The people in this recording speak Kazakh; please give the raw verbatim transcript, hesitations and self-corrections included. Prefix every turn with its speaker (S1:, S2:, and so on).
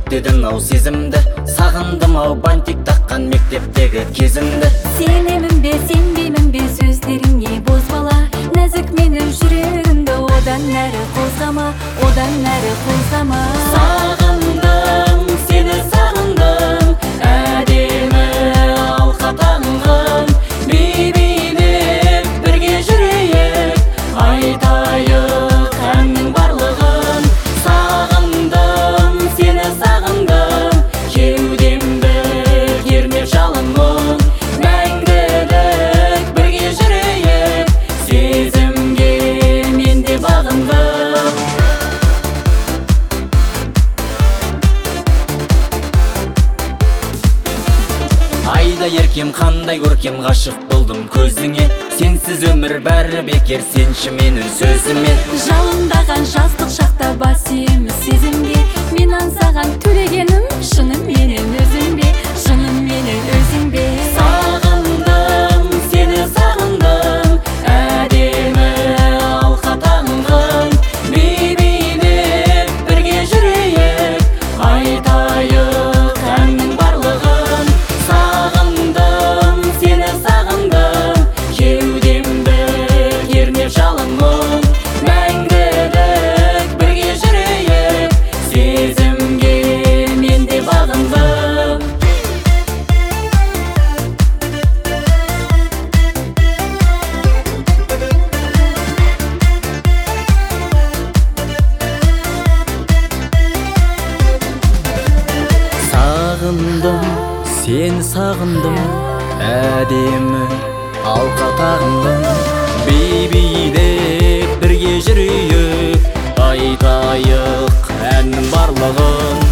S1: өрттедің ау сезімді, сағындым ау бантик таққан мектептегі кезімді.
S2: Сенемін бе сенбеймін бе сөздеріңе бозбала, нәзік менің жүрегімді одан әрі қозғама, одан әрі қозғама.
S1: Сағындым, сені сағындым, әдемі алқа тағынған, бейбейнеп бірге жүрейік, айтайық әннің барлығын. Сағындым, сені сағындым, кеудемді кернеп жалын мұң, мәңгілік бірге жүрейік, сезімге мен де бағындым. Айда еркем қандай көркем, ғашық болдым көзіңе, сенсіз өмір бәрі бекер, сенші менің сөзіме.
S2: Жалындаған жастық шақта бас иеміз сезімге, мен аңсаған төлегенім шыным менен өзің бе, шыным менен өзің бе.
S1: Сағындым, сені сағындым, әдемі алқа тағынған, бейбейнеп бірге жүрейік, айтайық әннің барлығын. Сағындым, сені сағындым, кеудемді кернеп жалын мұң, мәңгілік бірге жүрейік, сезімге мен де бағындым. Сағындым, сені сағындым, әдемі алқа тағындым, бейбейнеп бірге жүрейік, айтайық әннің барлығын.